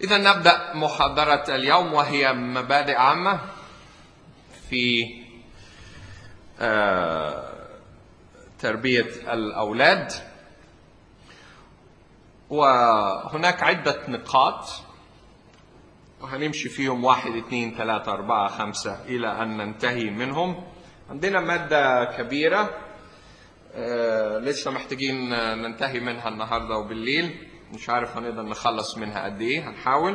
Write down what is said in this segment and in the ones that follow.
إذا نبدأ محاضرة اليوم، وهي مبادئ عامة في تربية الأولاد. وهناك عدة نقاط وهنمشي فيهم 1 2 3 4 5 إلى أن ننتهي منهم. عندنا مادة كبيرة لسه محتاجين ننتهي منها النهاردة وبالليل، مش عارف هنقدر نخلص منها قد ايه، هنحاول.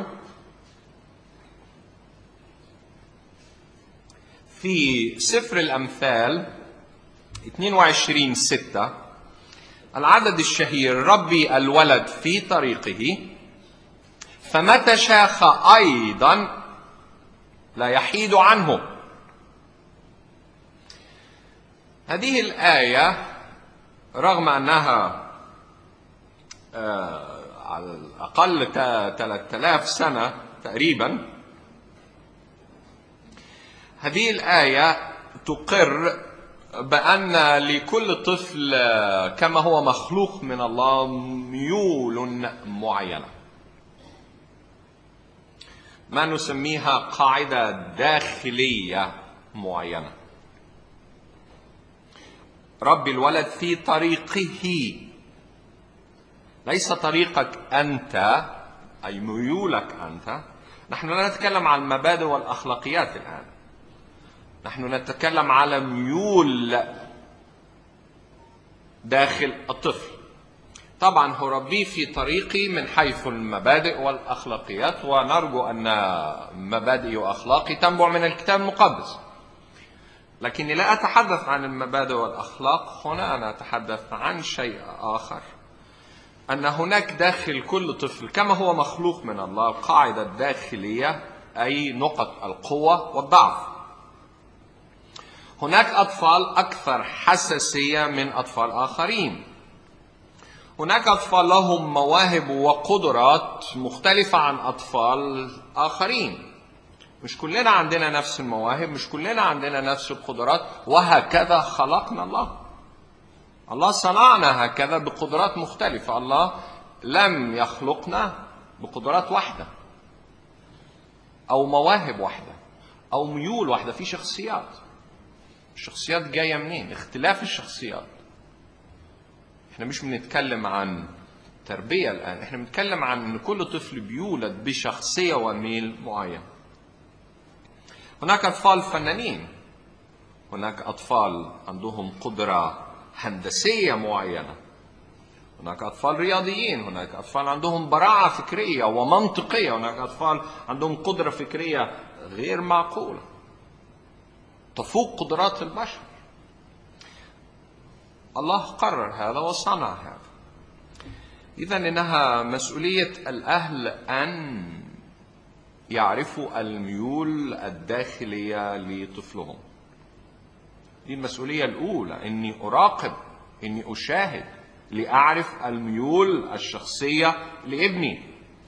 في سفر الأمثال 22:6 العدد الشهير: ربي الولد في طريقه فمتى شاخ أيضا لا يحيد عنه. هذه الآية رغم أنها على الأقل 3000 سنة تقريبا، هذه الآية تقر بأن لكل طفل كما هو مخلوق من الله ميول معينة، ما نسميها قاعدة داخلية معينة. ربي الولد في طريقه، ليس طريقك أنت أي ميولك أنت. نحن لا نتكلم عن المبادئ والأخلاقيات الآن، نحن نتكلم على ميول داخل الطفل. طبعا هو ربي في طريقي من حيث المبادئ والأخلاقيات، ونرجو أن مبادئ وأخلاقي تنبع من الكتاب المقدس، لكني لا أتحدث عن المبادئ والأخلاق هنا. أنا أتحدث عن شيء آخر، أن هناك داخل كل طفل كما هو مخلوق من الله القاعدة الداخلية، أي نقط القوة والضعف. هناك أطفال أكثر حساسية من أطفال آخرين، هناك أطفال لهم مواهب وقدرات مختلفة عن أطفال آخرين. مش كلنا عندنا نفس المواهب، مش كلنا عندنا نفس القدرات، وهكذا خلقنا الله. الله صنعنا هكذا بقدرات مختلفة. الله لم يخلقنا بقدرات واحدة أو مواهب واحدة أو ميول واحدة. في شخصيات، الشخصيات جاية منين؟ اختلاف الشخصيات. احنا مش بنتكلم عن تربية الآن، احنا بنتكلم عن ان كل طفل بيولد بشخصية وميل معين. هناك أطفال فنانين، هناك أطفال عندهم قدرة هندسية معينة، هناك أطفال رياضيين، هناك أطفال عندهم براعة فكرية ومنطقية، هناك أطفال عندهم قدرة فكرية غير معقولة تفوق قدرات البشر. الله قرر هذا وصنع هذا. إذن إنها مسؤولية الأهل أن يعرفوا الميول الداخلية لطفلهم. دي المسؤولية الأولى، إني أراقب، إني أشاهد لأعرف الميول الشخصية لابني.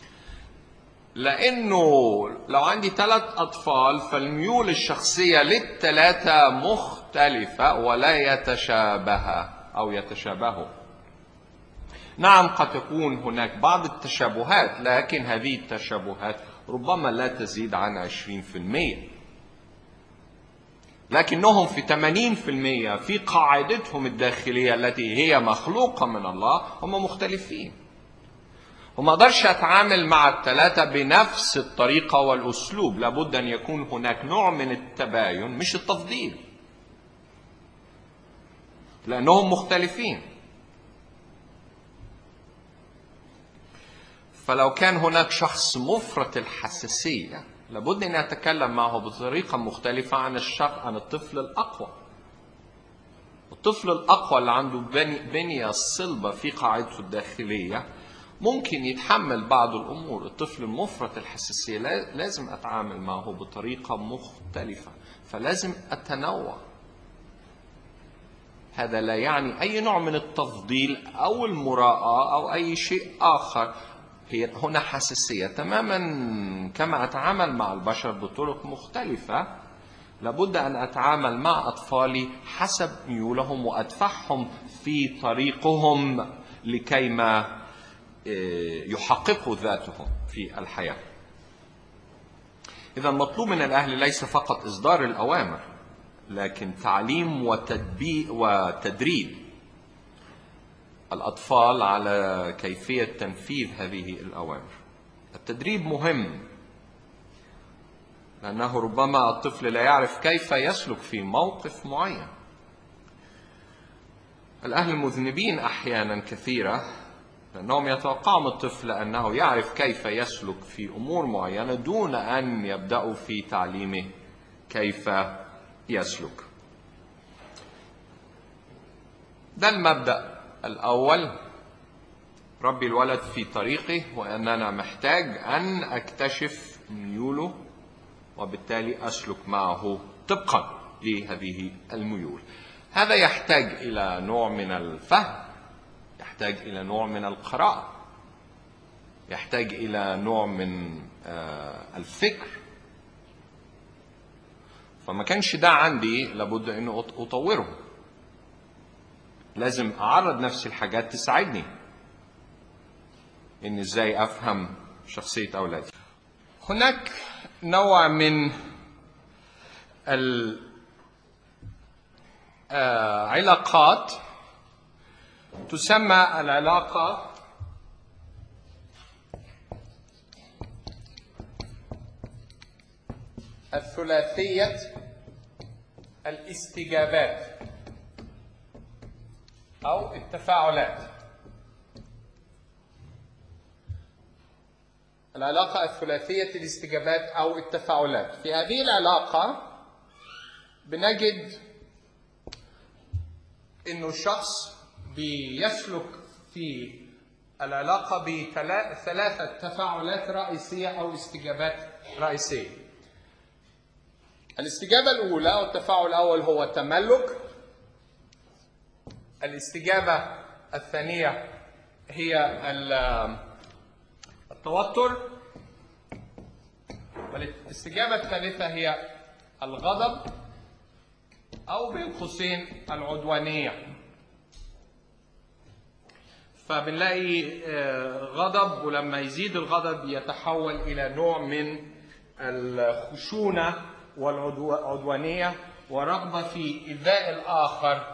لأنه لو عندي 3 أطفال فالميول الشخصية لل3 مختلفة ولا يتشابهوا. نعم قد تكون هناك بعض التشابهات، لكن هذه التشابهات ربما لا تزيد عن 20%، لكنهم في 80% في قاعدتهم الداخلية التي هي مخلوقة من الله هم مختلفين. وما أقدرش أتعامل مع ال3 بنفس الطريقة والأسلوب، لابد أن يكون هناك نوع من التباين مش التفضيل، لأنهم مختلفين. فلو كان هناك شخص مفرط الحساسية لابد أن أتكلم معه بطريقة مختلفة عن الطفل الأقوى. الطفل الأقوى اللي عنده بنية صلبة في قاعدته الداخلية ممكن يتحمل بعض الأمور. الطفل المفرط الحساسية لازم أتعامل معه بطريقة مختلفة، فلازم أتنوع. هذا لا يعني أي نوع من التفضيل أو المراءة أو أي شيء آخر. هي هنا حساسية تماما كما أتعامل مع البشر بطرق مختلفة. لابد أن أتعامل مع أطفالي حسب ميولهم وأدفعهم في طريقهم لكيما يحققوا ذاتهم في الحياة. إذا المطلوب من الأهل ليس فقط إصدار الأوامر، لكن تعليم وتدريب الأطفال على كيفية تنفيذ هذه الأوامر. التدريب مهم، لأنه ربما الطفل لا يعرف كيف يسلك في موقف معين. الأهل المذنبين أحيانا كثيرة لأنهم يتوقعون من الطفل أنه يعرف كيف يسلك في أمور معينة دون أن يبدأوا في تعليمه كيف يسلك. ده المبدأ الأول، ربي الولد في طريقه، وأننا محتاج أن أكتشف ميوله وبالتالي أسلك معه طبقا لهذه الميول. هذا يحتاج إلى نوع من الفهم، يحتاج إلى نوع من القراءة، يحتاج إلى نوع من الفكر. فما كانش ده عندي، لابد أنه أطوره. لازم أعرض نفسي لحاجات تساعدني إن إزاي أفهم شخصية أولادي. هناك نوع من العلاقات تسمى العلاقة الثلاثية الاستجابات أو التفاعلات. العلاقة الثلاثية الاستجابات أو التفاعلات. في هذه العلاقة بنجد إنه الشخص بيسلك في العلاقة بثلاثة تفاعلات رئيسية أو استجابات رئيسية. الاستجابة الأولى أو التفاعل الأول هو التملك. الاستجابة الثانية هي التوتر. والاستجابة الثالثة هي الغضب أو بين قوسين العدوانية. فبنلاقي غضب، ولما يزيد الغضب يتحول إلى نوع من الخشونة والعدوانية ورغبة في إيذاء الآخر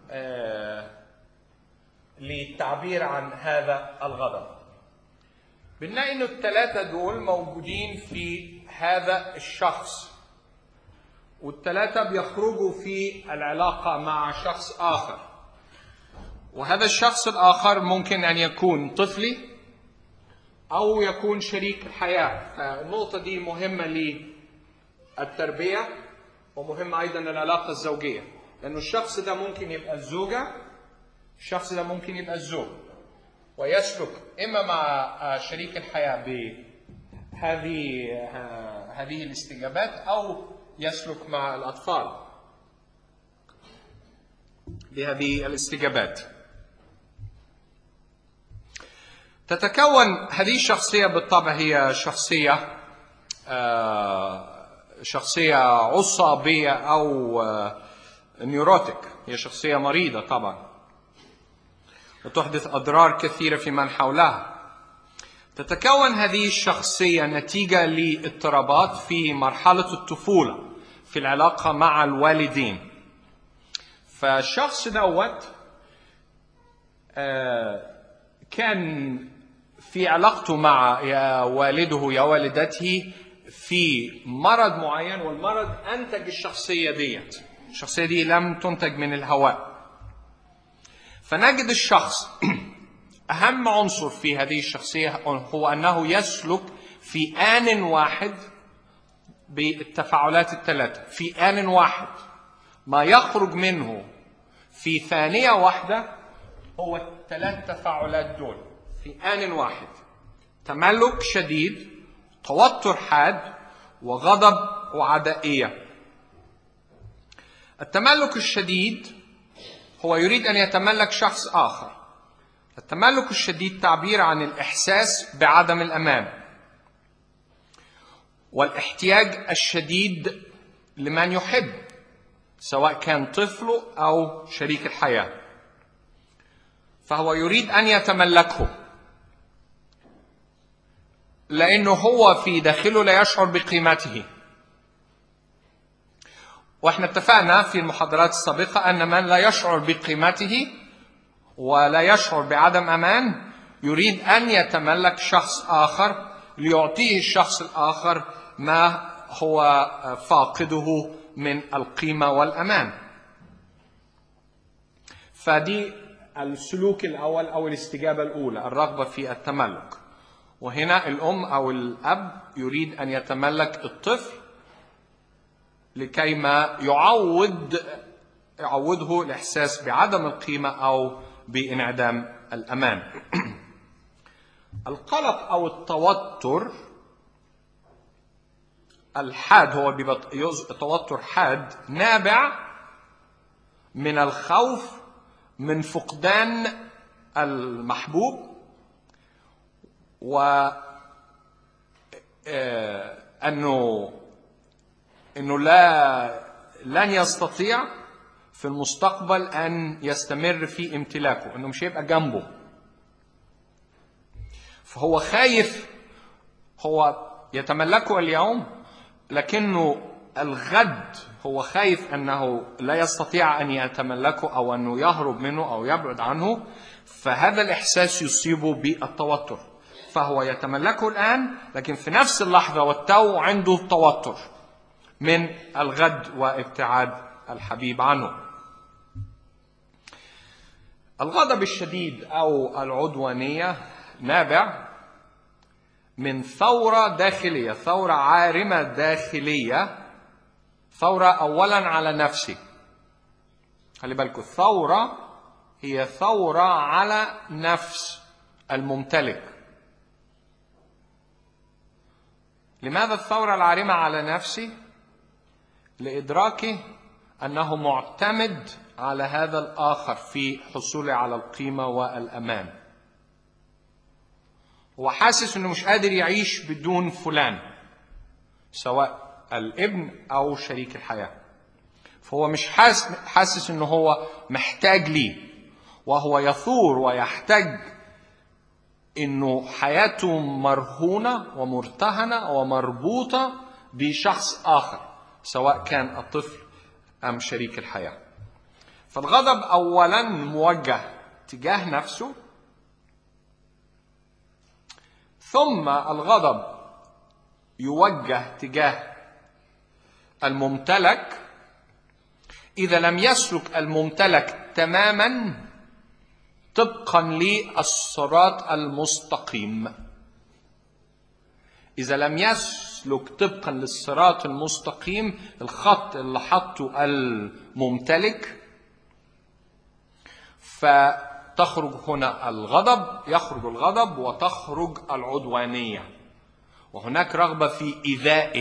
للتعبير عن هذا الغضب. بنلاقي إنه الثلاثة دول موجودين في هذا الشخص، والثلاثة بيخرجوا في العلاقة مع شخص آخر، وهذا الشخص الآخر ممكن أن يكون طفلي أو يكون شريك الحياة. فالنقطة دي مهمة للتربية ومهمة أيضا للعلاقة الزوجية، لأنه الشخص ده ممكن يبقى الزوجة، الشخص ده ممكن يبقى الزوج، ويسلك إما مع شريك الحياة بهذه الاستجابات أو يسلك مع الأطفال بهذه الاستجابات. تتكون هذه الشخصية بالطبع هي شخصية عصابية أو نيوروتيك، هي شخصية مريضة طبعا وتحدث أضرار كثيرة في من حولها. تتكون هذه الشخصية نتيجة لاضطرابات في مرحلة الطفولة في العلاقة مع الوالدين. فالشخص دوت كان في علاقته مع والده يا والدته في مرض معين، والمرض أنتج الشخصية ديت. الشخصية دي لم تنتج من الهواء. فنجد الشخص أهم عنصر في هذه الشخصية هو أنه يسلك في آن واحد بالتفاعلات الثلاثة، في آن واحد. ما يخرج منه في ثانية واحدة هو الثلاث تفاعلات دول في آن واحد: تملك شديد، توتر حاد، وغضب وعدائية. التملك الشديد هو يريد أن يتملك شخص آخر. التملك الشديد تعبير عن الإحساس بعدم الأمان والاحتياج الشديد لمن يحب، سواء كان طفله أو شريك الحياة، فهو يريد أن يتملكه. لأنه هو في داخله لا يشعر بقيمته. واحنا اتفقنا في المحاضرات السابقة أن من لا يشعر بقيمته ولا يشعر بعدم أمان يريد أن يتملك شخص آخر ليعطيه الشخص الآخر ما هو فاقده من القيمة والأمان. فدي السلوك الأول أو الاستجابة الأولى، الرغبة في التملك. وهنا الأم أو الأب يريد أن يتملك الطفل لكيما يعوده الإحساس بعدم القيمة أو بانعدام الأمان. القلق أو التوتر الحاد، هو توتر حاد نابع من الخوف من فقدان المحبوب، أنه لن يستطيع في المستقبل أن يستمر في امتلاكه، أنه مش هيبقى جنبه. فهو خايف، هو يتملكه اليوم لكنه الغد هو خايف أنه لا يستطيع أن يتملكه أو أنه يهرب منه أو يبعد عنه، فهذا الإحساس يصيبه بالتوتر. فهو يتملكه الآن لكن في نفس اللحظة والتو عنده توتر من الغد وابتعاد الحبيب عنه. الغضب الشديد أو العدوانية نابع من ثورة داخلية، ثورة عارمة داخلية، ثورة أولا على نفسه. خلي بالكم، الثورة هي ثورة على نفس الممتلك. لماذا الثورة العارمة على نفسه؟ لإدراكه أنه معتمد على هذا الآخر في حصوله على القيمة والأمان. هو حاسس أنه مش قادر يعيش بدون فلان، سواء الابن أو شريك الحياة. فهو مش حاسس أنه هو محتاج ليه، وهو يثور ويحتاج أنه حياته مرهونة ومرتهنة ومربوطة بشخص آخر، سواء كان الطفل أم شريك الحياة. فالغضب أولا موجه تجاه نفسه، ثم الغضب يوجه تجاه الممتلك إذا لم يسلك الممتلك تماما طبقا للصراط المستقيم. إذا لم يسلك طبقا للصراط المستقيم، الخط اللي حطه الممتلك، فتخرج هنا يخرج الغضب وتخرج العدوانية، وهناك رغبة في إيذائه.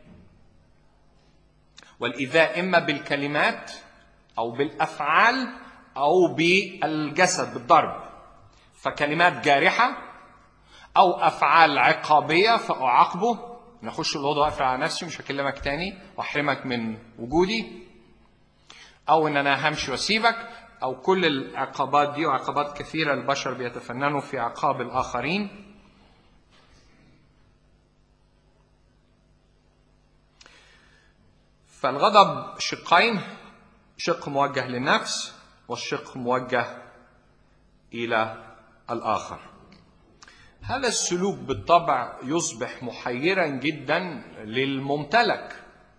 والإيذاء إما بالكلمات أو بالأفعال أو بالجسد بالضرب، فكلمات جارحة أو أفعال عقابية فأعاقبه، نخش الأوضة وأقفل على نفسي مش هكلمك تاني وأحرمك من وجودي، أو إن أنا همشي وأسيبك، أو كل العقابات دي، وعقابات كثيرة البشر بيتفننوا في عقاب الآخرين. فالغضب شقين، شق موجه للنفس والشق موجه إلى الآخر. هذا السلوك بالطبع يصبح محيرا جدا للممتلك،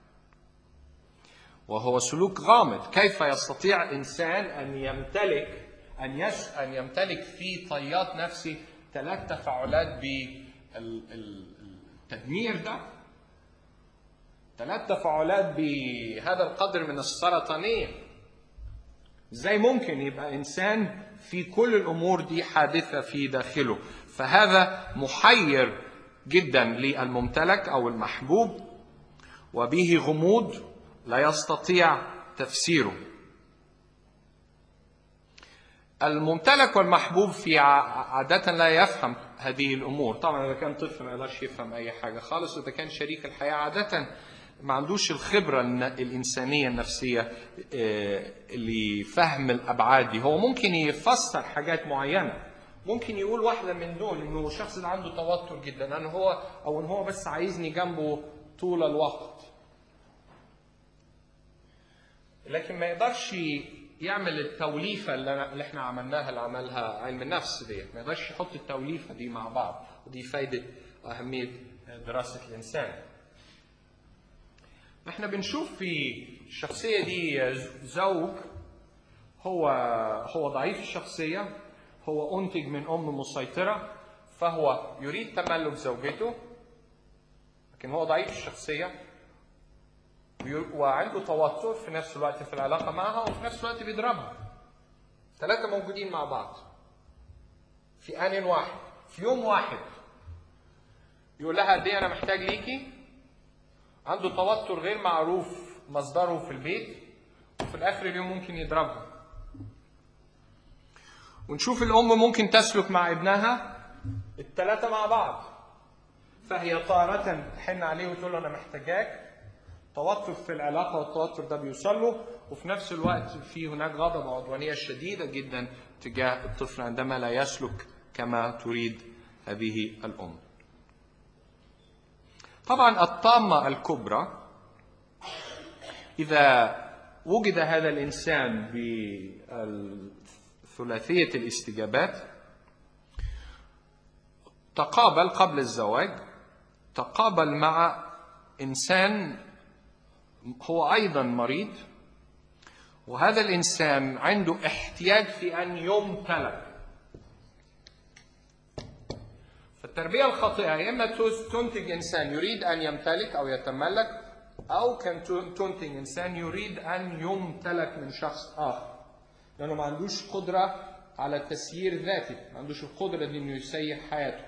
وهو سلوك غامض. كيف يستطيع إنسان أن يمتلك في طيات نفسه 3 تفاعلات بالتدمير ده، 3 تفاعلات بهذا القدر من السرطانية؟ ازاي ممكن يبقى إنسان في كل الأمور دي حادثة في داخله؟ فهذا محير جدا للممتلك أو المحبوب، وبه غموض لا يستطيع تفسيره. الممتلك والمحبوب في عادة لا يفهم هذه الأمور. طبعا إذا كان طفل ما يقدرش يفهم أي حاجة خالص، إذا كان شريك الحياة عادة ما عندوش الخبرة الإنسانية النفسية لفهم الأبعاد دي. هو ممكن يفسر حاجات معينة، ممكن يقول واحدة من دول إنه الشخص ده عنده توتر جدا، إن هو بس عايزني جنبه طول الوقت. لكن ما يقدرش يعمل التوليفة اللي احنا عملناها، اللي عملها علم النفس ديت، ما يقدرش يحط التوليفة دي مع بعض، ودي فايدة وأهمية دراسة الإنسان. احنا بنشوف في الشخصية دي زوج هو ضعيف الشخصية، هو أنتج من أم مسيطرة، فهو يريد تملك زوجته، لكن هو ضعيف الشخصية وعنده توتر في نفس الوقت في العلاقة معها، وفي نفس الوقت بيضربها. ثلاثة موجودين مع بعض في آن واحد، في يوم واحد. يقول لها قد ايه أنا محتاج ليكي، عنده توتر غير معروف مصدره في البيت، وفي الآخر اليوم ممكن يضربها. ونشوف الأم ممكن تسلك مع ابنها الثلاثة مع بعض، فهي تارة تحن عليه وتقول له أنا محتاجاك، توتر في العلاقة والتوتر ده بيوصل له، وفي نفس الوقت في هناك غضب وعدوانية شديدة جدا تجاه الطفل عندما لا يسلك كما تريد هذه الأم. طبعا الطامة الكبرى إذا وجد هذا الإنسان بثلاثية الاستجابات، تقابل قبل الزواج، تقابل مع إنسان هو أيضا مريض، وهذا الإنسان عنده احتياج في أن يمتلك. فالتربية الخاطئة يا إما تنتج إنسان يريد أن يمتلك أو يتملك، أو كان تنتج إنسان يريد أن يمتلك من شخص آخر، لأنه ما عندوش قدرة على التسيير الذاتي، ما عندوش القدرة دي إنه يسير حياته.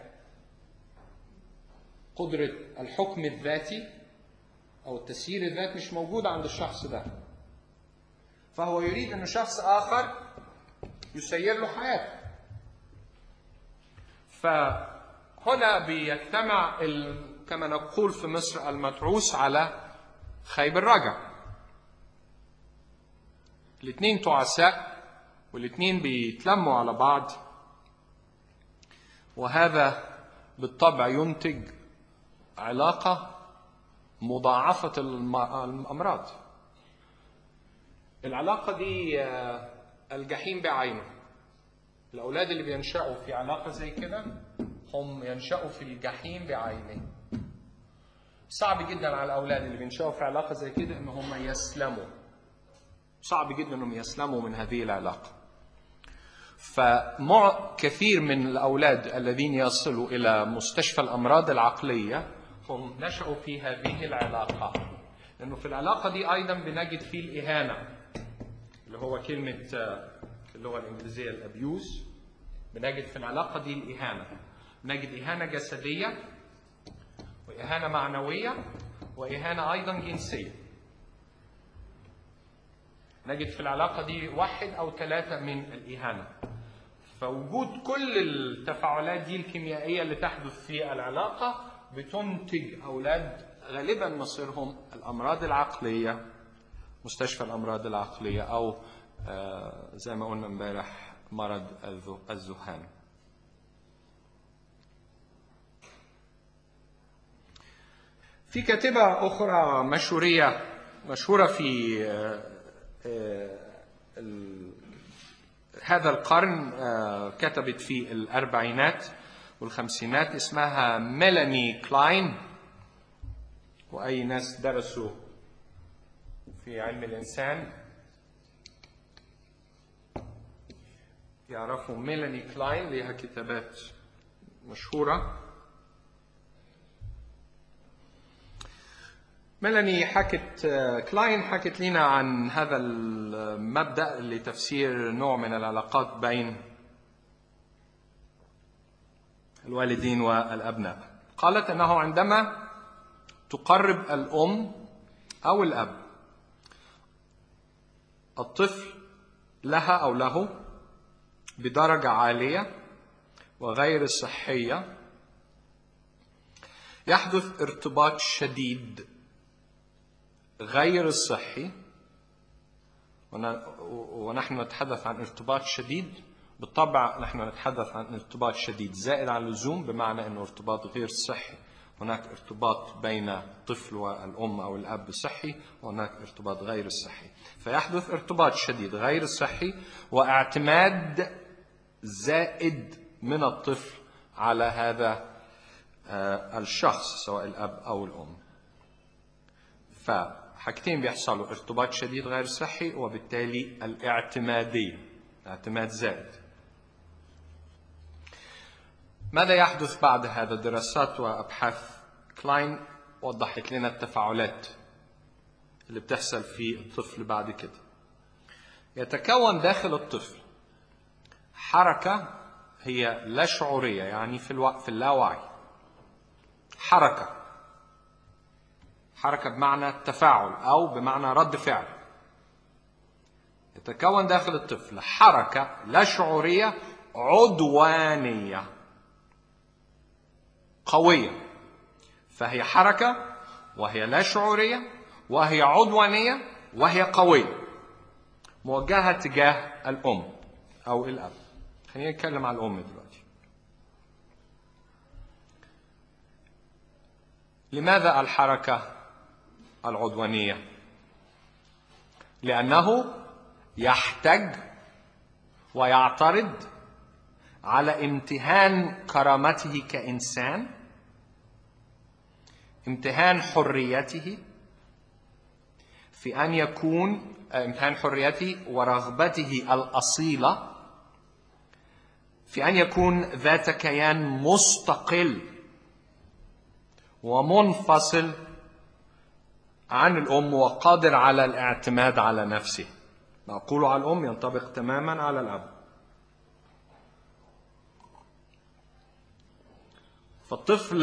قدرة الحكم الذاتي أو التسيير الذاتي مش موجود عند الشخص ده، فهو يريد أن شخص آخر يسير له حياته. فهنا بيجتمع كما نقول في مصر المتعوس على خيب الرجع. الاثنين تعساء والاثنين بيتلموا على بعض، وهذا بالطبع ينتج علاقة مضاعفة الأمراض. العلاقة دي الجحيم بعينه. الأولاد اللي بينشأوا في علاقة زي كده هم ينشأوا في الجحيم بعينه. صعب جدا على الأولاد اللي بينشأوا في علاقة زي كده إن هم يسلموا، صعب جدا إنهم يسلموا من هذه العلاقة. كثير من الأولاد الذين يصلوا إلى مستشفى الأمراض العقلية هم نشأوا في هذه العلاقة، لأنه في العلاقة دي أيضا بنجد فيه الإهانة، اللي هو كلمة اللغة الإنجليزية الأبيوز. بنجد في العلاقة دي الإهانة، نجد إهانة جسدية وإهانة معنوية وإهانة أيضا جنسية. نجد في العلاقة دي 1 أو 3 من الإهانة. فوجود كل التفاعلات دي الكيميائية اللي تحدث في العلاقة بتنتج أولاد غالبا مصيرهم الأمراض العقلية، مستشفى الأمراض العقلية، أو زي ما قلنا امبارح مرض الذهان. في كاتبة أخرى مشهورة في هذا القرن، كتبت في الأربعينات والخمسينات، اسمها ميلاني كلاين. وأي ناس درسوا في علم الإنسان يعرفوا ميلاني كلاين، لها كتابات مشهورة. ميلاني كلاين حكت لنا عن هذا المبدأ لتفسير نوع من العلاقات بين الوالدين والأبناء. قالت أنه عندما تقرب الأم أو الأب الطفل لها أو له بدرجة عالية وغير صحية، يحدث ارتباط شديد غير الصحي، ونحن نتحدث عن ارتباط شديد بالطبع نحن نتحدث عن ارتباط شديد زائد عن اللزوم، بمعنى أنه ارتباط غير صحي. هناك ارتباط بين الطفل والأم أو الأب صحي، وهناك ارتباط غير صحي. فيحدث ارتباط شديد غير صحي واعتماد زائد من الطفل على هذا الشخص سواء الأب أو الأم. فحاجتين بيحصلوا: ارتباط شديد غير صحي، وبالتالي الاعتمادية، اعتماد زائد. ماذا يحدث بعد هذا؟ دراسات وأبحاث كلاين وضحت لنا التفاعلات اللي بتحصل في الطفل بعد كده. يتكون داخل الطفل حركة هي لا شعورية، يعني في اللاوعي. حركة بمعنى تفاعل أو بمعنى رد فعل. يتكون داخل الطفل حركة لا شعورية عدوانية قوية. فهي حركة وهي لا شعورية وهي عدوانية وهي قوية، موجهة تجاه الأم أو الأب. خلينا نتكلم عن الأم دلوقتي. لماذا الحركة العدوانية؟ لأنه يحتج ويعترض على امتهان كرامته كإنسان، امتهان حريته في أن يكون، امتهان حريته ورغبته الأصيلة في أن يكون ذات كيان مستقل ومنفصل عن الأم وقادر على الاعتماد على نفسه. ما أقوله على الأم ينطبق تماما على الأب. فالطفل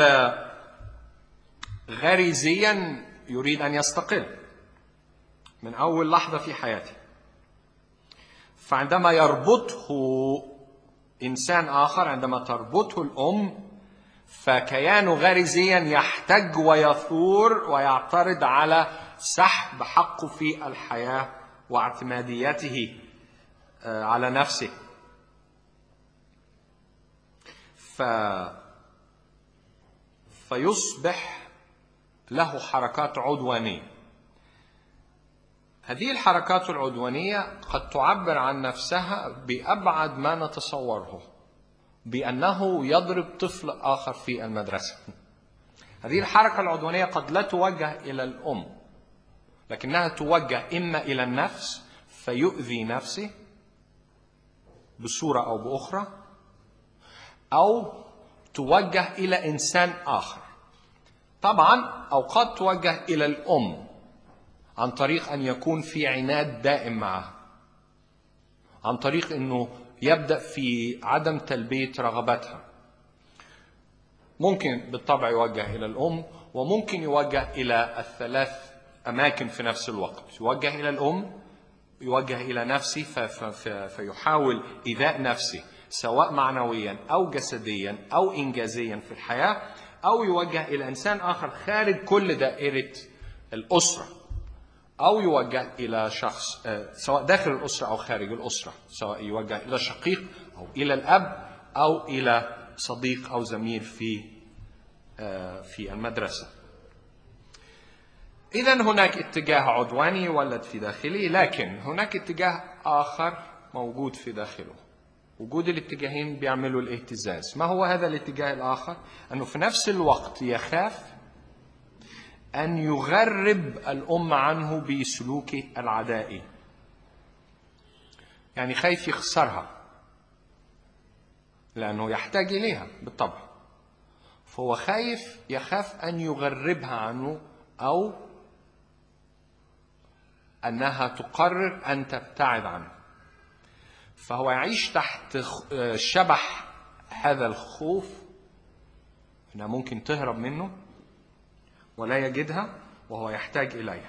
غريزيا يريد أن يستقل من أول لحظة في حياته. فعندما يربطه إنسان آخر، عندما تربطه الأم، فكيانه غريزيا يحتج ويثور ويعترض على سحب حقه في الحياة واعتماديته على نفسه. فيصبح له حركات عدوانية. هذه الحركات العدوانية قد تعبر عن نفسها بأبعد ما نتصوره، بأنه يضرب طفل آخر في المدرسة. هذه الحركة العدوانية قد لا توجه إلى الأم، لكنها توجه إما إلى النفس فيؤذي نفسه بصورة أو بأخرى، أو توجه إلى إنسان آخر. طبعا أوقات توجه إلى الأم عن طريق أن يكون في عناد دائم معها، عن طريق أنه يبدأ في عدم تلبية رغباتها. ممكن بالطبع يوجه إلى الأم، وممكن يوجه إلى الثلاث أماكن في نفس الوقت. يوجه إلى الأم، يوجه إلى نفسه فيحاول إيذاء نفسه سواء معنويا أو جسديا أو إنجازيا في الحياة، أو يوجه إلى إنسان آخر خارج كل دائرة الأسرة، أو يوجه إلى شخص سواء داخل الأسرة أو خارج الأسرة، سواء يوجه إلى شقيق أو إلى الأب أو إلى صديق أو زميل في المدرسة. إذن هناك اتجاه عدواني يولد في داخله، لكن هناك اتجاه آخر موجود في داخله. وجود الاتجاهين بيعملوا الاهتزاز. ما هو هذا الاتجاه الآخر؟ أنه في نفس الوقت يخاف أن يغرب الأم عنه بسلوكه العدائي. يعني خايف يخسرها لأنه يحتاج إليها بالطبع، فهو يخاف أن يغربها عنه، أو أنها تقرر أن تبتعد عنه. فهو يعيش تحت شبح هذا الخوف أنها ممكن تهرب منه ولا يجدها وهو يحتاج إليها.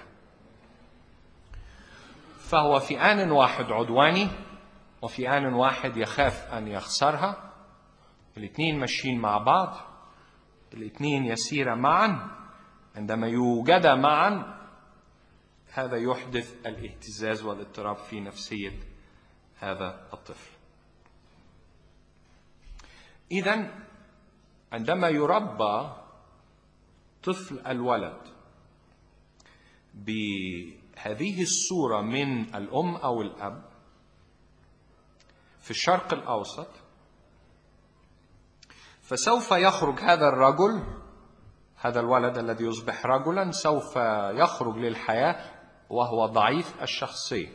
فهو في آن واحد عدواني، وفي آن واحد يخاف أن يخسرها. الاثنين ماشيين مع بعض، الاثنين يسير معا. عندما يوجد معا هذا يحدث الاهتزاز والاضطراب في نفسية هذا الطفل. إذن عندما يربى طفل الولد بهذه الصورة من الأم أو الأب في الشرق الأوسط، فسوف يخرج هذا الرجل، هذا الولد الذي يصبح رجلا، سوف يخرج للحياة وهو ضعيف الشخصية.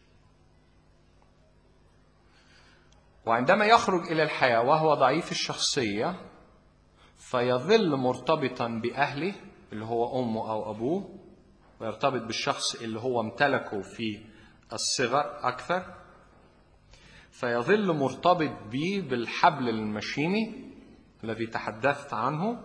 وعندما يخرج إلى الحياة وهو ضعيف الشخصية فيظل مرتبطا بأهله اللي هو أمه أو أبوه، ويرتبط بالشخص اللي هو امتلكه في الصغر أكثر، فيظل مرتبط به بالحبل المشيمي الذي تحدثت عنه.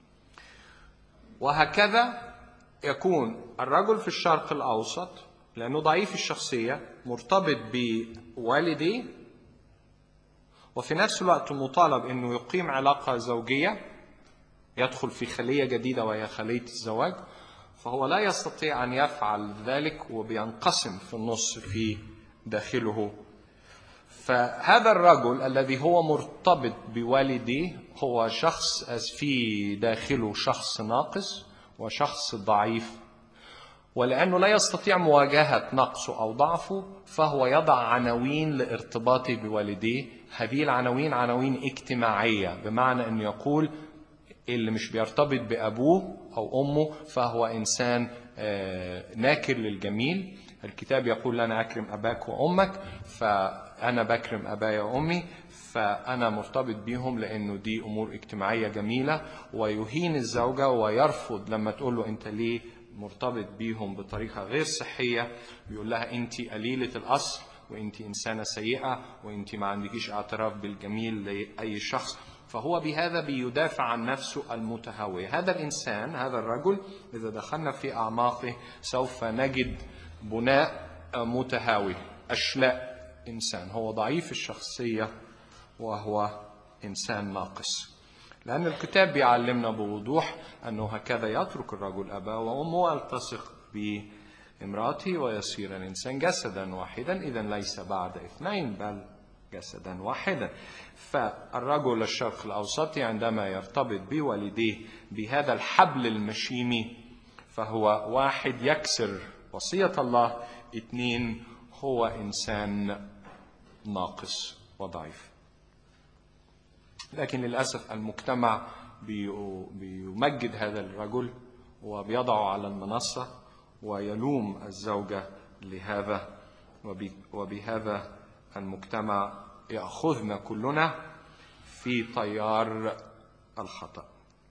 وهكذا يكون الرجل في الشرق الأوسط لأنه ضعيف الشخصية مرتبط بوالديه، وفي نفس الوقت مطالب أنه يقيم علاقة زوجية، يدخل في خلية جديدة وهي خلية الزواج، فهو لا يستطيع أن يفعل ذلك وبينقسم في النص في داخله. فهذا الرجل الذي هو مرتبط بوالديه هو شخص في داخله شخص ناقص وشخص ضعيف، ولأنه لا يستطيع مواجهة نقصه أو ضعفه فهو يضع عناوين لارتباطه بوالديه. هذه العناوين عناوين اجتماعية، بمعنى أنه يقول اللي مش بيرتبط بأبوه أو أمه فهو إنسان ناكر للجميل. الكتاب يقول لنا أكرم أباك وأمك، فأنا بكرم أبايا وأمي، فأنا مرتبط بيهم لأنه دي أمور اجتماعية جميلة. ويهين الزوجة ويرفض لما تقول له أنت ليه مرتبط بيهم بطريقة غير صحية، بيقول لها أنت قليلة الأصل وأنت إنسانة سيئة وأنت ما عندكيش اعتراف بالجميل لأي شخص. فهو بهذا بيدافع عن نفسه المتهاوية. هذا الإنسان، هذا الرجل، إذا دخلنا في أعماقه سوف نجد بناء متهاوي، أشلاء إنسان، هو ضعيف الشخصية وهو إنسان ناقص. لأن الكتاب بيعلمنا بوضوح أنه هكذا يترك الرجل أباه وأمه ويلتصق بامرأته ويصير الإنسان جسدا واحدا، إذن ليس بعد اثنين بل جسدا واحدا. فالرجل الشرق الأوسطي عندما يرتبط بوالديه بهذا الحبل المشيمي فهو واحد يكسر وصية الله، اثنين هو إنسان ناقص وضعيف. لكن للأسف المجتمع بيمجد هذا الرجل وبيضعه على المنصة ويلوم الزوجة لهذا، وبهذا المجتمع يأخذنا كلنا في طيار الخطأ.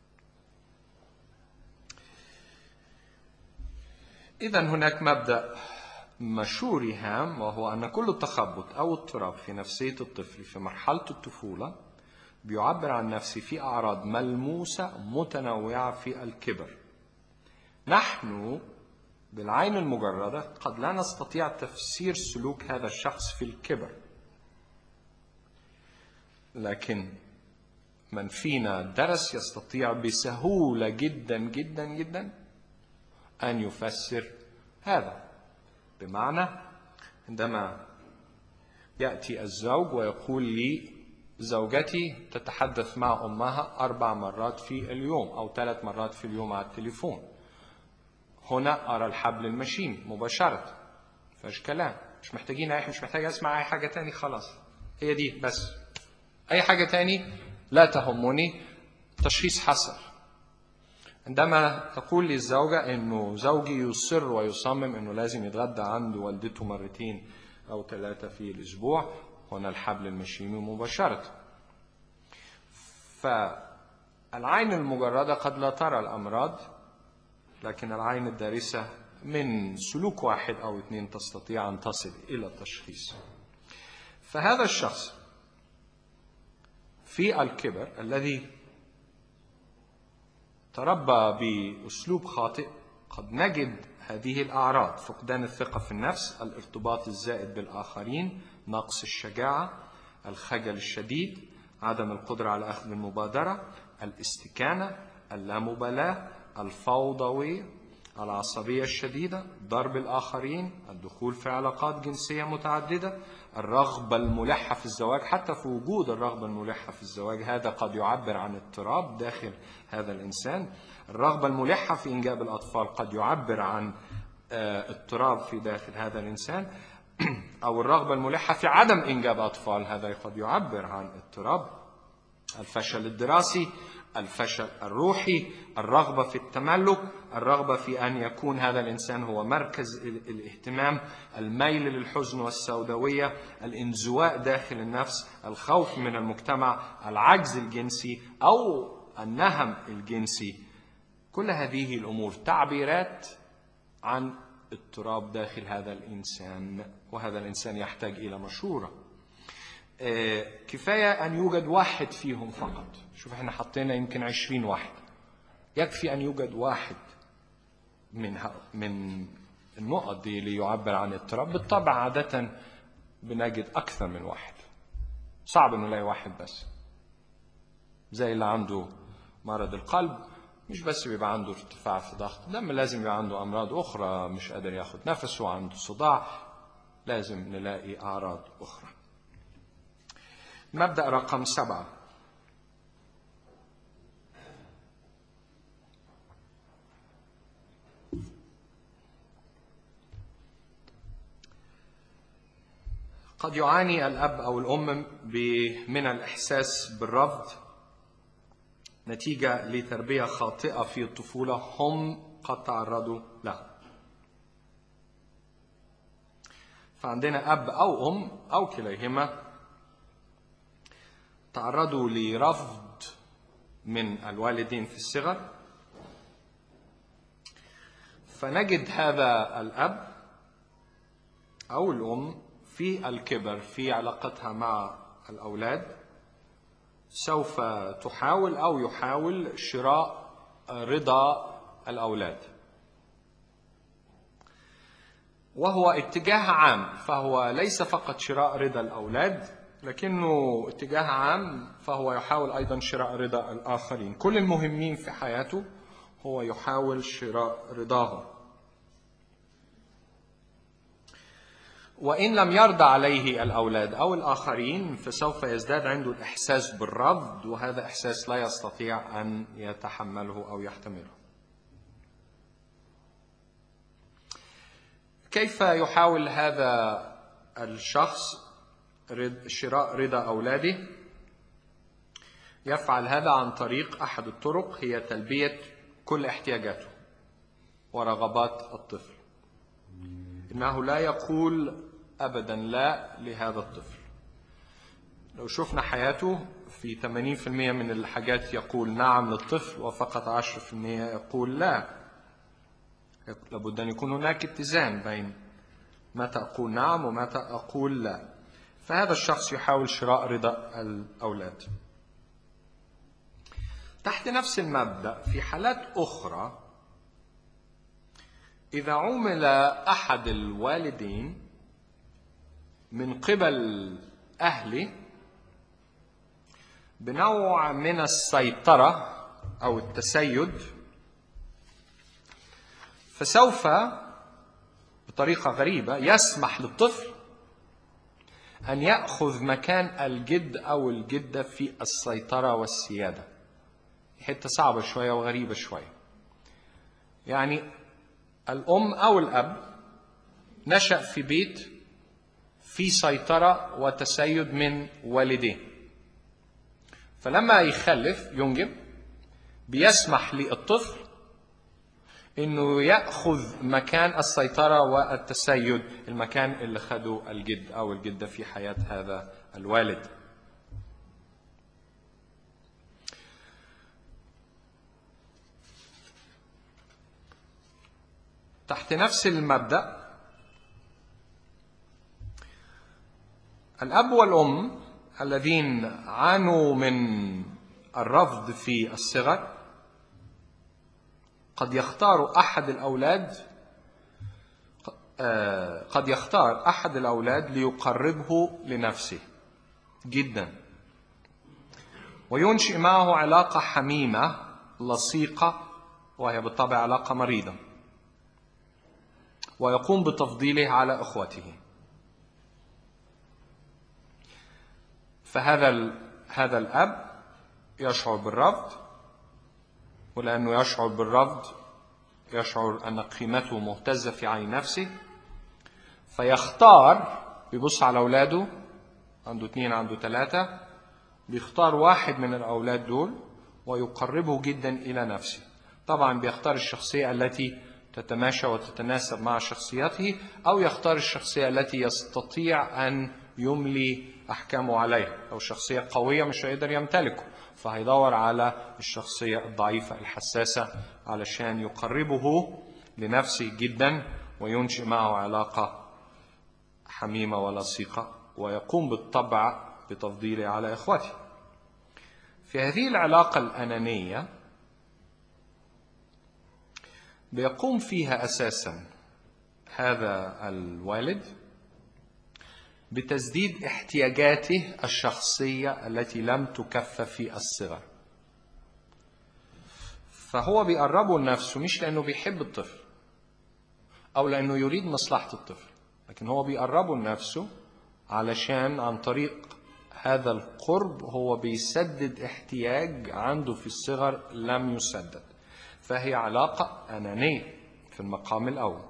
إذن هناك مبدأ مشهور هام، وهو أن كل تخبط أو اضطراب في نفسية الطفل في مرحلة الطفولة بيعبر عن نفسه في أعراض ملموسة متنوعة في الكبر. نحن بالعين المجردة قد لا نستطيع تفسير سلوك هذا الشخص في الكبر، لكن من فينا درس يستطيع بسهولة جدا جدا جدا أن يفسر هذا. بمعنى عندما يأتي الزوج ويقول لي زوجتي تتحدث مع أمها 4 مرات في اليوم أو 3 مرات في اليوم على التليفون، هنا أرى الحبل المشيمي مباشرة، فاش كلام، مش محتاجين مش محتاج أسمع أي حاجة تاني، خلاص هي دي بس، أي حاجة تاني لا تهمني. تشخيص حصل. عندما تقول لي الزوجة إنه زوجي يصر ويصمم إنه لازم يتغدى عند والدته 2 أو 3 في الأسبوع، هنا الحبل المشيمي مباشرة. فالعين المجردة قد لا ترى الأمراض، لكن العين الدارسة من سلوك 1 أو 2 تستطيع أن تصل إلى التشخيص. فهذا الشخص في الكبر الذي تربى بأسلوب خاطئ قد نجد هذه الأعراض: فقدان الثقة في النفس، الارتباط الزائد بالآخرين، نقص الشجاعة، الخجل الشديد، عدم القدرة على أخذ المبادرة، الاستكانة، اللامبالاة، الفوضوية، العصبية الشديدة، ضرب الآخرين، الدخول في علاقات جنسية متعددة، الرغبة الملحة في الزواج. حتى في وجود الرغبة الملحة في الزواج هذا قد يعبر عن اضطراب داخل هذا الإنسان. الرغبة الملحة في إنجاب الأطفال قد يعبر عن اضطراب في داخل هذا الإنسان، أو الرغبة الملحة في عدم إنجاب أطفال، هذا قد يعبر عن اضطراب. الفشل الدراسي، الفشل الروحي، الرغبة في التملك، الرغبة في أن يكون هذا الإنسان هو مركز الاهتمام، الميل للحزن والسوداوية، الانزواء داخل النفس، الخوف من المجتمع، العجز الجنسي أو النهم الجنسي. كل هذه الأمور تعبيرات عن اضطراب داخل هذا الإنسان، وهذا الإنسان يحتاج إلى مشورة. كفاية أن يوجد واحد فيهم فقط. شوف احنا حطينا يمكن 20 واحد، يكفي أن يوجد واحد من النقط دي ليعبر عن اضطراب. بالطبع عادة بنجد أكثر من واحد، صعب أن نلاقي واحد بس. زي اللي عنده مرض القلب، مش بس بيبقى عنده ارتفاع في ضغط الدم، لازم يبقى عنده أمراض أخرى، مش قادر ياخد نفسه، عنده صداع، لازم نلاقي أعراض أخرى. مبدأ رقم 7: قد يعاني الأب أو الأم من الإحساس بالرفض نتيجة لتربية خاطئة في الطفولة هم قد تعرضوا لها. فعندنا أب أو أم أو كليهما تعرضوا لرفض من الوالدين في الصغر، فنجد هذا الأب أو الأم في الكبر في علاقتها مع الأولاد سوف تحاول أو يحاول شراء رضا الأولاد، وهو اتجاه عام. فهو ليس فقط شراء رضا الأولاد، لكنه اتجاه عام، فهو يحاول أيضا شراء رضا الآخرين. كل المهمين في حياته هو يحاول شراء رضاهم، وإن لم يرضى عليه الأولاد أو الآخرين فسوف يزداد عنده الإحساس بالرفض، وهذا إحساس لا يستطيع أن يتحمله أو يحتمله. كيف يحاول هذا الشخص شراء رضا أولاده؟ يفعل هذا عن طريق أحد الطرق، هي تلبية كل احتياجاته ورغبات الطفل. إنه لا يقول أبدا لا لهذا الطفل. لو شفنا حياته في 80% من الحاجات يقول نعم للطفل، وفقط 10% يقول لا. لابد أن يكون هناك اتزان بين متى أقول نعم ومتى أقول لا. فهذا الشخص يحاول شراء رضا الأولاد. تحت نفس المبدأ في حالات أخرى، إذا عُمل أحد الوالدين من قبل أهله بنوع من السيطرة أو التسيد، فسوف بطريقة غريبة يسمح للطفل أن يأخذ مكان الجد أو الجدة في السيطرة والسيادة. حتة صعبة شوية وغريبة شوية. يعني الأم أو الأب نشأ في بيت في سيطرة وتسيد من والديه، فلما يخلف ينجب بيسمح للطفل إنه يأخذ مكان السيطرة والتسيد، المكان اللي خده الجد أو الجدة في حياة هذا الوالد. تحت نفس المبدأ، الأب والأم الذين عانوا من الرفض في الصغر قد يختار أحد الأولاد ليقربه لنفسه جدا، وينشئ معه علاقة حميمة لصيقة، وهي بالطبع علاقة مريضة. ويقوم بتفضيله على إخوته. فهذا الأب يشعر بالرفض، ولأنه يشعر بالرفض يشعر أن قيمته مهتزة في عين نفسه، فيختار، بيبص على أولاده، عنده 2 عنده 3، بيختار واحد من الأولاد دول ويقربه جدا إلى نفسه. طبعا بيختار الشخصية التي تتماشى وتتناسب مع شخصيته، أو يختار الشخصية التي يستطيع أن يملي أحكامه عليها. لو شخصية قوية مش هيقدر يمتلكه، فهيدور على الشخصية الضعيفة الحساسة علشان يقربه لنفسه جدا وينشئ معه علاقة حميمة ولصيقة، ويقوم بالطبع بتفضيله على إخوته. في هذه العلاقة الأنانية بيقوم فيها أساسا هذا الوالد بتسديد احتياجاته الشخصية التي لم تكفى في الصغر. فهو بيقربه لنفسه مش لأنه بيحب الطفل أو لأنه يريد مصلحة الطفل، لكن هو بيقربه لنفسه علشان عن طريق هذا القرب هو بيسدد احتياج عنده في الصغر لم يسدد. فهي علاقة أنانية في المقام الأول.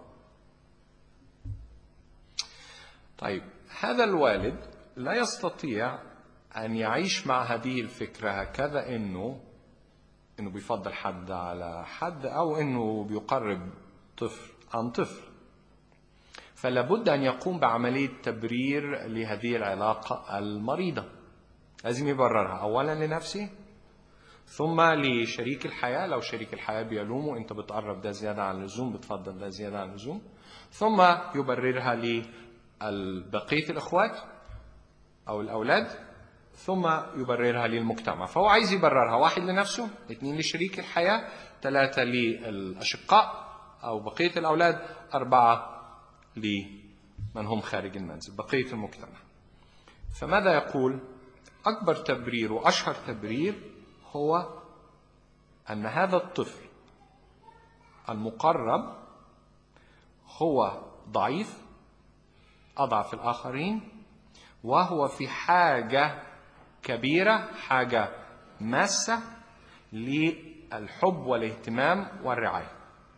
طيب، هذا الوالد لا يستطيع أن يعيش مع هذه الفكرة هكذا، إنه بيفضل حد على حد، أو إنه بيقرب طفل عن طفل. فلا بد أن يقوم بعملية تبرير لهذه العلاقة المريضة. لازم يبررها أولا لنفسه، ثم لشريك الحياة. لو شريك الحياة بيلومه أنت بتقرب ده زيادة عن اللزوم، بتفضل ده زيادة عن اللزوم، ثم يبررها لبقية الإخوات أو الأولاد، ثم يبررها للمجتمع. فهو عايز يبررها: 1 لنفسه، 2 لشريك الحياة، 3 للأشقاء أو بقية الأولاد، 4 لمن هم خارج المنزل، بقية المجتمع. فماذا يقول؟ أكبر تبرير وأشهر تبرير هو أن هذا الطفل المقرب هو ضعيف، أضعف الآخرين، وهو في حاجة كبيرة، حاجة ماسة للحب والاهتمام والرعاية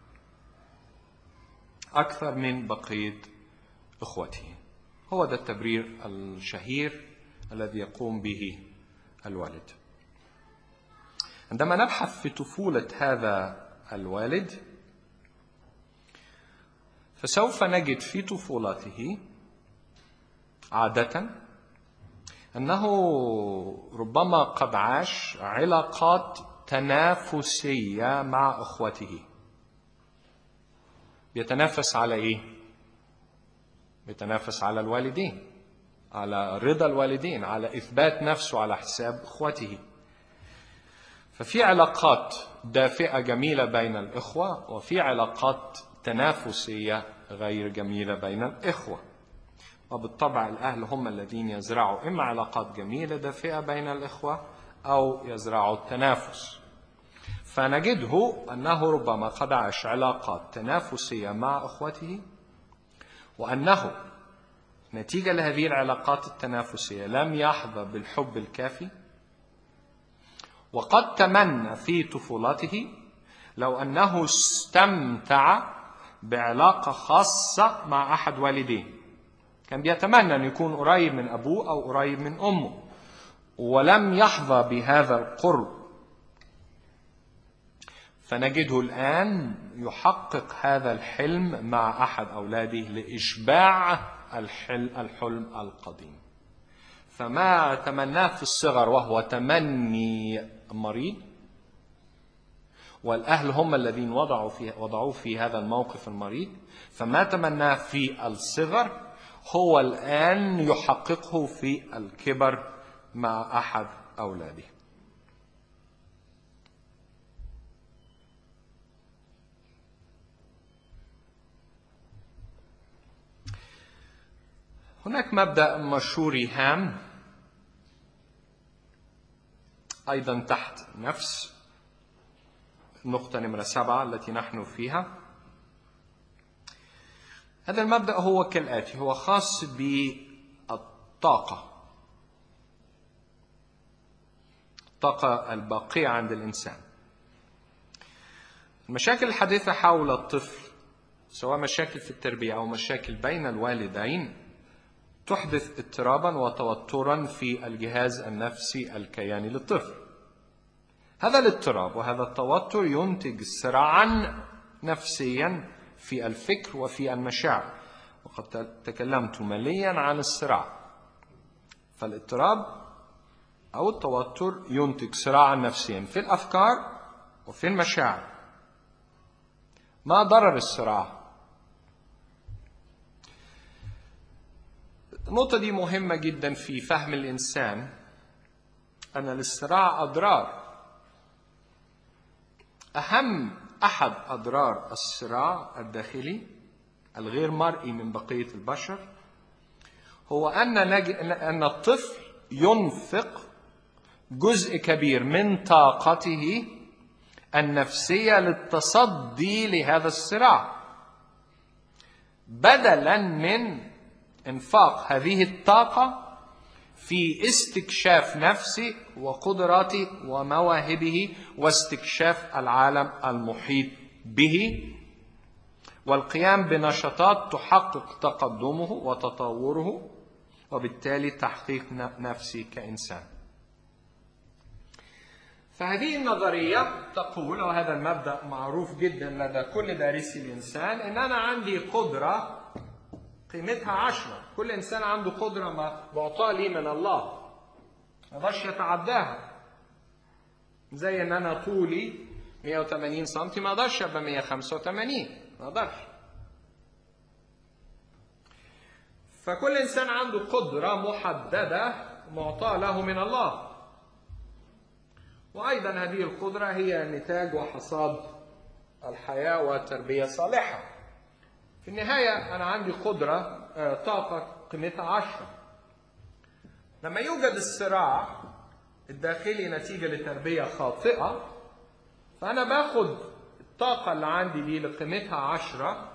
أكثر من بقية إخوته. هو ده التبرير الشهير الذي يقوم به الوالد. عندما نبحث في طفولة هذا الوالد فسوف نجد في طفولته عادة أنه ربما قد عاش علاقات تنافسية مع أخوته. بيتنافس على إيه؟ بيتنافس على الوالدين، على رضا الوالدين، على إثبات نفسه على حساب أخوته. ففي علاقات دافئة جميلة بين الإخوة، وفي علاقات تنافسية غير جميلة بين الإخوة. وبالطبع الأهل هم الذين يزرعوا إما علاقات جميلة دافئة بين الإخوة أو يزرعوا التنافس. فنجده أنه ربما قد عاش علاقات تنافسية مع أخوته، وأنه نتيجة لهذه العلاقات التنافسية لم يحظى بالحب الكافي، وقد تمنى في طفولته لو أنه استمتع بعلاقة خاصة مع أحد والديه. كان بيتمنى أن يكون قريب من أبوه أو قريب من أمه، ولم يحظى بهذا القرب. فنجده الآن يحقق هذا الحلم مع أحد أولاده لإشباع الحلم القديم. فما تمناه في الصغر وهو تمني مريض، والأهل هم الذين وضعوه في هذا الموقف المريض، فما تمناه في الصغر هو الآن يحققه في الكبر مع أحد أولاده. هناك مبدأ مشهور هام أيضا تحت نفس النقطة نمرة 7 التي نحن فيها، هذا المبدأ هو كالآتي، هو خاص بالطاقة الباقية عند الإنسان. المشاكل الحديثة حول الطفل، سواء مشاكل في التربية أو مشاكل بين الوالدين، تحدث اضطرابا وتوترا في الجهاز النفسي الكياني للطفل. هذا الاضطراب وهذا التوتر ينتج صراعا نفسيا في الفكر وفي المشاعر، وقد تكلمت مليا عن الصراع. فالاضطراب أو التوتر ينتج صراعا نفسيا في الأفكار وفي المشاعر. ما ضرر الصراع؟ النقطة دي مهمة جدا في فهم الإنسان، أن للصراع أضرار. أحد أضرار الصراع الداخلي الغير مرئي من بقية البشر هو أن الطفل ينفق جزء كبير من طاقته النفسية للتصدي لهذا الصراع، بدلا من انفاق هذه الطاقة في استكشاف نفسه وقدراته ومواهبه واستكشاف العالم المحيط به والقيام بنشاطات تحقق تقدمه وتطوره وبالتالي تحقيق نفسه كإنسان. فهذه النظرية تقول، وهذا المبدأ معروف جدا لدى كل دارسي الإنسان، إن أنا عندي قدرة قيمتها 10. كل إنسان عنده قدرة معطاة لي من الله، ما يقدرش يتعداها. زي إن أنا طولي 180 سم، ما أقدرش أبقى 185، ما أقدرش. فكل إنسان عنده قدرة محددة معطاة له من الله، وأيضا هذه القدرة هي نتاج وحصاد الحياة والتربية الصالحة. في النهاية أنا عندي قدرة طاقة قيمتها 10. لما يوجد الصراع الداخلي نتيجة لتربية خاطئة، فأنا باخد الطاقة اللي عندي دي اللي قيمتها 10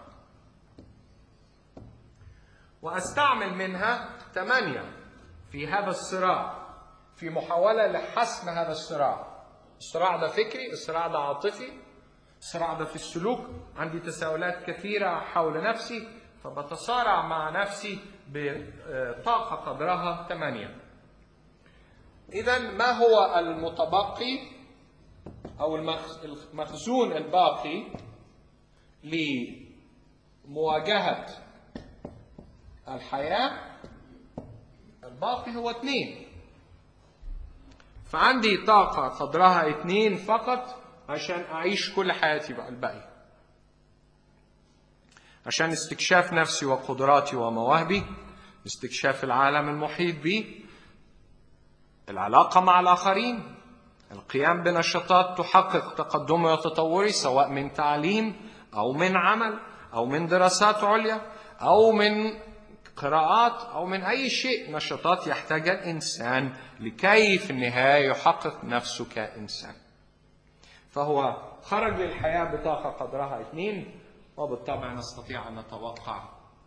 وأستعمل منها 8 في هذا الصراع، في محاولة لحسم هذا الصراع. الصراع ده فكري، الصراع ده عاطفي، الصراع ده في السلوك. عندي تساؤلات كثيرة حول نفسي، فبتصارع مع نفسي بطاقة قدرها 8. إذن ما هو المتبقي أو المخزون الباقي لمواجهة الحياة؟ الباقي هو 2. فعندي طاقة قدرها 2 فقط عشان أعيش كل حياتي بقى الباقي، عشان استكشاف نفسي وقدراتي ومواهبي، استكشاف العالم المحيط بي، العلاقة مع الآخرين، القيام بنشاطات تحقق تقدمي وتطوري، سواء من تعليم أو من عمل أو من دراسات عليا أو من قراءات أو من أي شيء، نشاطات يحتاجها الإنسان لكي في النهاية يحقق نفسه كإنسان. فهو خرج للحياة بطاقة قدرها 2، وبالطبع نستطيع أن نتوقع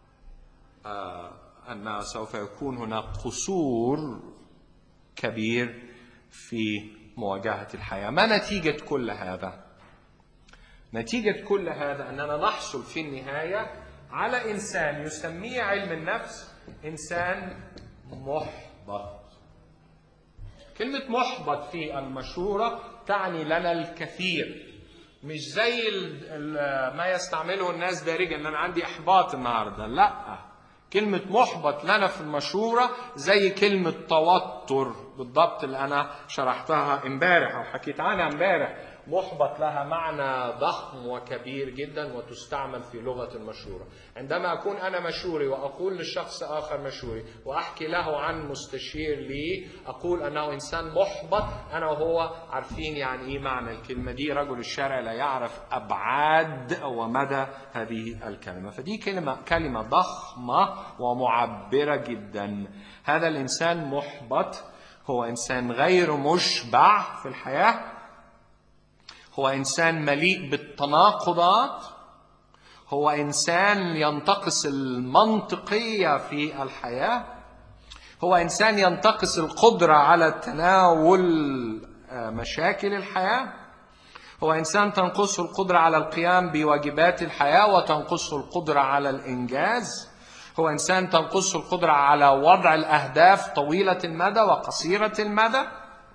أن سوف يكون هناك قصور كبير في مواجهة الحياة. ما نتيجة كل هذا؟ نتيجة كل هذا أننا نحصل في النهاية على إنسان يسميه علم النفس إنسان محبط. كلمة محبط في المشورة تعني لنا الكثير، مش زي ما يستعمله الناس دارجا ان انا عندي احباط النهارده. لا، كلمة محبط لنا في المشورة زي كلمة توتر بالضبط اللي انا شرحتها امبارح او حكيت عنها امبارح. محبط لها معنى ضخم وكبير جدا وتستعمل في لغة المشورة. عندما أكون أنا مشوري وأقول للشخص آخر مشوري وأحكي له عن مستشير لي، أقول أنه إنسان محبط، أنا وهو عارفين يعني إيه معنى الكلمة دي. رجل الشارع لا يعرف أبعاد ومدى هذه الكلمة. فدي كلمة ضخمة ومعبرة جدا. هذا الإنسان محبط هو إنسان غير مشبع في الحياة، هو إنسان مليء بالتناقضات، هو إنسان ينتقص المنطقية في الحياة، هو إنسان ينتقص القدرة على تناول مشاكل الحياة، هو إنسان تنقصه القدرة على القيام بواجبات الحياة وتنقصه القدرة على الإنجاز، هو إنسان تنقصه القدرة على وضع الأهداف طويلة المدى وقصيرة المدى.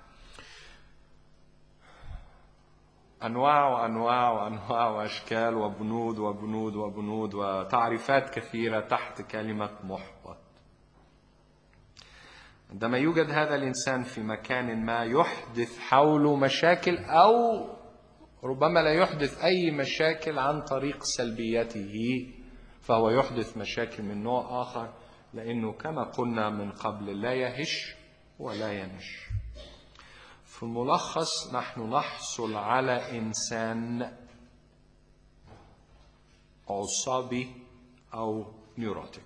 أنواع وأنواع وأنواع وأشكال وبنود وبنود وبنود وتعريفات كثيرة تحت كلمة محبط. عندما يوجد هذا الإنسان في مكان ما يحدث حوله مشاكل، أو ربما لا يحدث أي مشاكل عن طريق سلبيته، فهو يحدث مشاكل من نوع آخر، لأنه كما قلنا من قبل لا يهش ولا ينش. في الملخص نحن نحصل على إنسان عصبي أو نيوروتيك.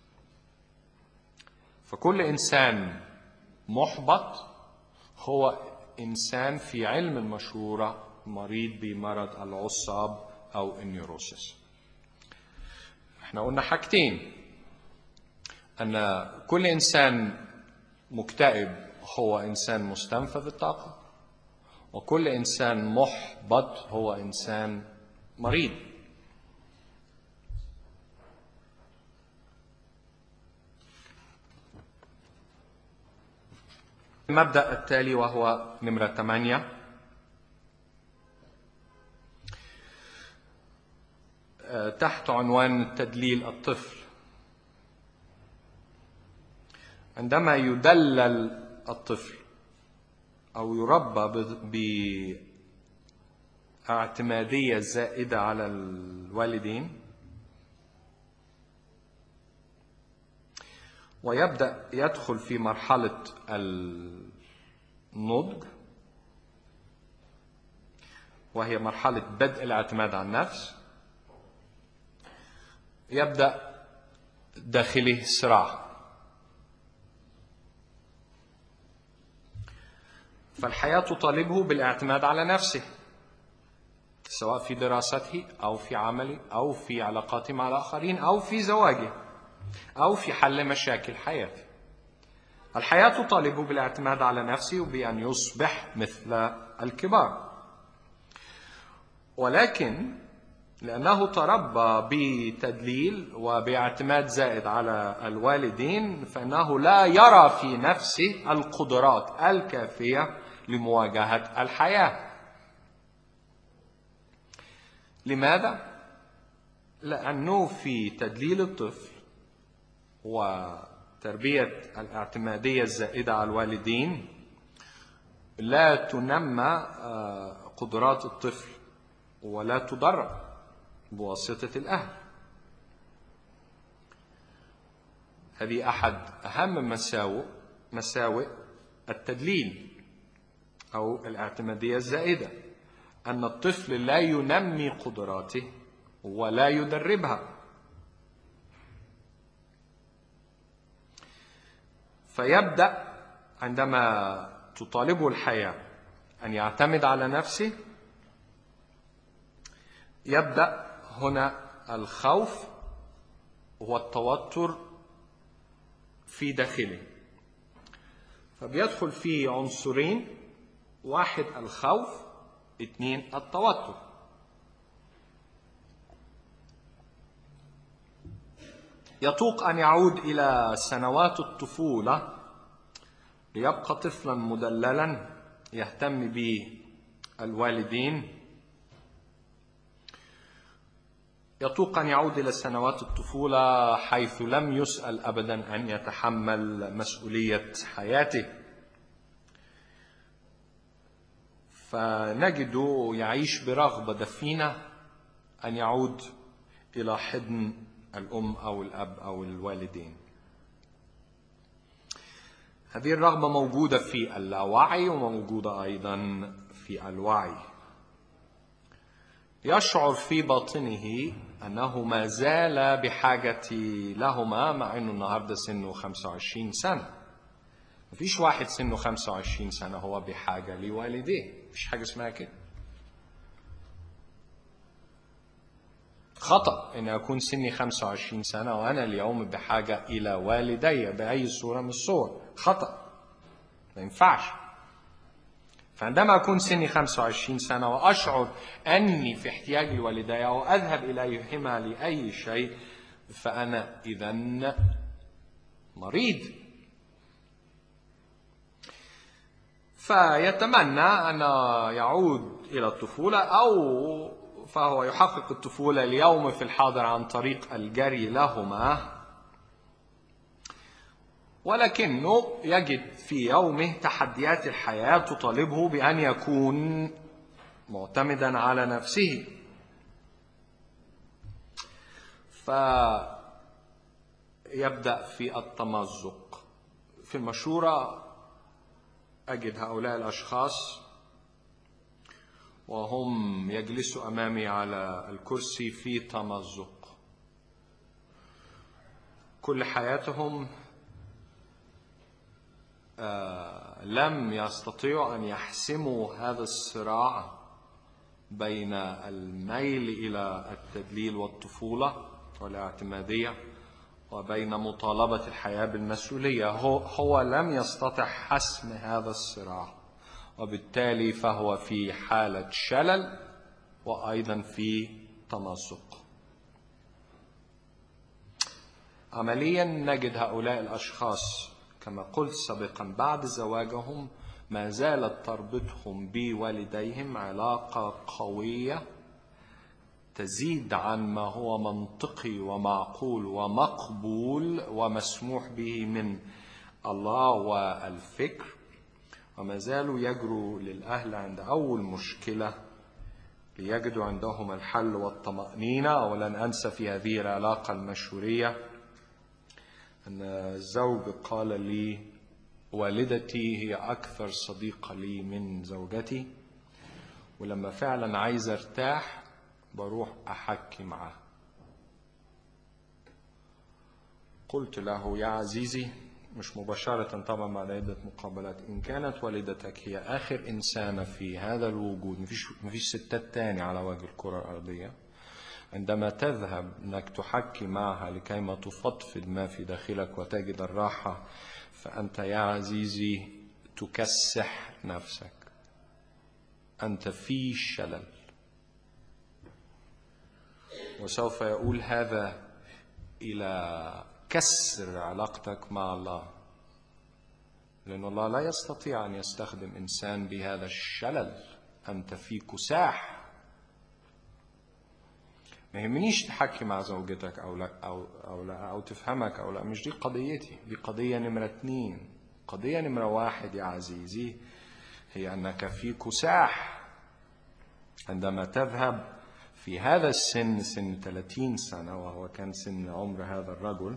فكل إنسان محبط هو إنسان في علم المشورة مريض بمرض العصاب أو النيوروسيس. احنا قلنا حاجتين، أن كل إنسان مكتئب هو إنسان مستنفذ الطاقة، وكل إنسان محبط هو إنسان مريض. المبدأ التالي وهو نمرة 8، تحت عنوان تدليل الطفل. عندما يدلل الطفل أو يربى باعتمادية زائدة على الوالدين، ويبدأ يدخل في مرحلة النضج، وهي مرحلة بدء الاعتماد على النفس، يبدأ داخله صراع. فالحياة تطالبه بالاعتماد على نفسه، سواء في دراسته أو في عمله أو في علاقاته مع الآخرين أو في زواجه أو في حل مشاكل حياته. الحياة تطالبه بالاعتماد على نفسه وبأن يصبح مثل الكبار، ولكن لأنه تربى بتدليل وباعتماد زائد على الوالدين، فإنه لا يرى في نفسه القدرات الكافية لمواجهة الحياة. لماذا؟ لأنه في تدليل الطفل وتربية الاعتمادية الزائدة على الوالدين لا تنمى قدرات الطفل ولا تدرب بواسطة الأهل. هذه أحد أهم مساوئ التدليل أو الاعتمادية الزائدة، أن الطفل لا ينمي قدراته ولا يدربها. فيبدأ عندما تطالبه الحياة أن يعتمد على نفسه، يبدأ هنا الخوف والتوتر في داخله. فبيدخل فيه عنصرين، 1 الخوف، 2 التوتر. يطوق أن يعود إلى سنوات الطفولة ليبقى طفلا مدللا يهتم به الوالدين. يطوق أن يعود إلى سنوات الطفولة حيث لم يسأل أبدا أن يتحمل مسؤولية حياته، فنجده يعيش برغبة دفينة أن يعود إلى حضن الأم أو الأب أو الوالدين. هذه الرغبة موجودة في اللاوعي وموجودة أيضا في الوعي. يشعر في باطنه أنه ما زال بحاجة لهما، مع أنه النهاردة سنه 25 سنة. مفيش واحد سنه 25 سنة هو بحاجة لوالديه، مفيش حاجة اسمها كده. خطأ أن أكون سني 25 سنة وأنا اليوم بحاجة إلى والدي بأي صورة من الصور. خطأ، ما ينفعش. فعندما أكون سني 25 سنة وأشعر أني في احتياج لوالدي أو أذهب إليهما لأي شيء، فأنا إذن مريض. فيتمنى أن يعود إلى الطفولة، أو فهو يحقق الطفولة اليوم في الحاضر عن طريق الجري لهما، ولكنه يجد في يومه تحديات الحياة تطالبه بأن يكون معتمدا على نفسه. فيبدأ في التمزق. في المشورة أجد هؤلاء الأشخاص وهم يجلسوا أمامي على الكرسي في تمزق. كل حياتهم لم يستطيعوا أن يحسموا هذا الصراع بين الميل إلى التدليل والطفولة والاعتمادية وبين مطالبة الحياة بالمسؤولية. هو لم يستطع حسم هذا الصراع، وبالتالي فهو في حالة شلل وأيضا في تمزق. عمليا نجد هؤلاء الأشخاص كما قلت سابقا بعد زواجهم ما زالت تربطهم بوالديهم علاقة قوية تزيد عن ما هو منطقي ومعقول ومقبول ومسموح به من الله والفكر، وما زالوا يجروا للأهل عند أول مشكلة ليجدوا عندهم الحل والطمأنينة. ولن أنسى في هذه العلاقة المشهورية أن الزوج قال لي: والدتي هي أكثر صديقة لي من زوجتي، ولما فعلا عايز ارتاح بروح أحكي معه. قلت له: يا عزيزي، مش مباشرة طبعا بعد عدة مقابلات، إن كانت والدتك هي آخر إنسانة في هذا الوجود، مفيش ستات تاني على وجه الكرة الأرضية، عندما تذهب أنك تحكي معها لكيما تفضفض ما في داخلك وتجد الراحة، فأنت يا عزيزي تكسح نفسك، أنت في شلل. وسوف يقول هذا إلى كسر علاقتك مع الله، لأن الله لا يستطيع أن يستخدم إنسان بهذا الشلل. أنت في كساح. ما يهمنيش تحكي مع زوجتك أو لا أو تفهمك أو لا، مش دي قضيتي. دي قضية نمرة 2. قضية نمرة 1 يا عزيزي هي أنك في كساح عندما تذهب في هذا السن، سن 30 سنة وهو كان سن عمر هذا الرجل،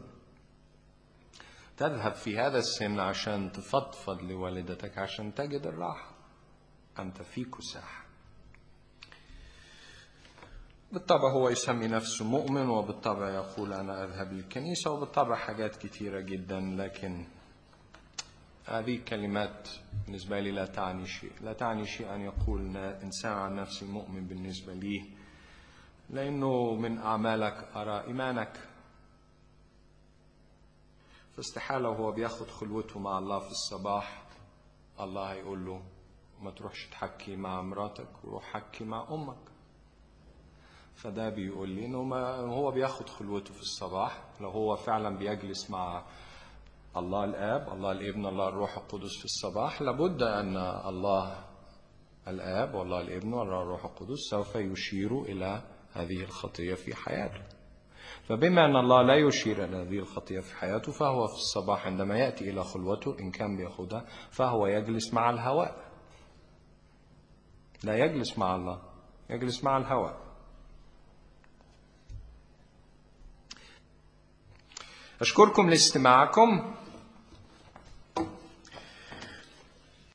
تذهب في هذا السن عشان تفضفض لوالدتك عشان تجد الراحة. أنت في كساح. بالطبع هو يسمي نفسه مؤمن، وبالطبع يقول أنا أذهب للكنيسة، وبالطبع حاجات كتيرة جدا، لكن هذه كلمات بالنسبة لي لا تعني شيء. لا تعني شيء أن يقول إنسان عن نفسه مؤمن بالنسبة لي، لأنه من أعمالك أرى إيمانك. فاستحالة وهو بياخد خلوته مع الله في الصباح الله يقول له ما تروحش تحكي مع مراتك وروح حكي مع أمك. فده بيقول لي إنه ما هو بياخد خلوته في الصباح، لو هو فعلا بيجلس مع الله الآب، الله الابن، الله الروح القدس في الصباح، لابد أن الله الآب والله الابن والله الروح القدس سوف يشير إلى هذه الخطية في حياته. فبما أن الله لا يشير إلى هذه الخطية في حياته، فهو في الصباح عندما يأتي إلى خلوته إن كان بيأخذها فهو يجلس مع الهواء، لا يجلس مع الله، يجلس مع الهواء. أشكركم لاستماعكم.